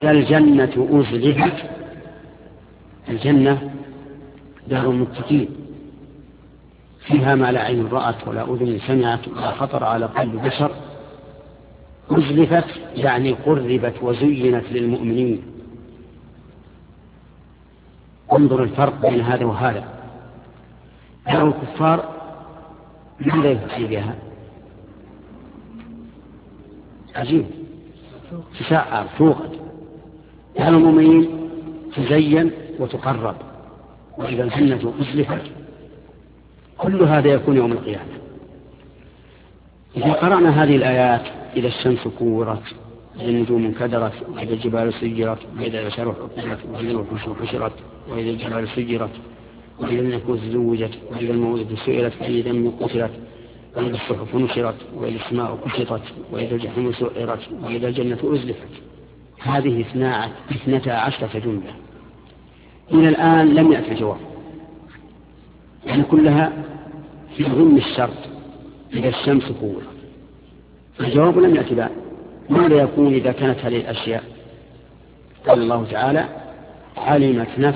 الجنة أزلفت. الجنة دار المتقين فيها ما لا عين رأت ولا أذن سمعت ولا خطر على قلب بشر. أزلفت يعني قربت وزينت للمؤمنين. انظر الفرق بين هذا وهذا. دار الكفار ماذا يفعل بها؟ عجيب، تسعر توقد. دار المؤمنين تزين وتقرب. وإذا الجنة أزلفت كل هذا يكون يوم القيامة. إذا قرأنا هذه الآيات: إذا الشمس كورت، إذا النجوم انكدرت، وإذا الجبال سيرت، وإذا العشار حفظت، وإذا الوحوش حشرت، وإذا الجبال سيرت، وإذا النفوس زوجت، وإذا الموءودة سئلت بأي ذنب قتلت، وإذا الصحف نشرت، وإذا السماء كشطت، وإذا الجحيم سعرت، وإذا الجنة أزلفت. هذه 12 جملة. إلى الآن لم يأتي الجواب، يعني كلها في ضمن الشرط: إذا الشمس كورت. الجواب لم يأتي بعد. ماذا يكون إذا كانت هذه الأشياء؟ قال الله تعالى: علمت نفس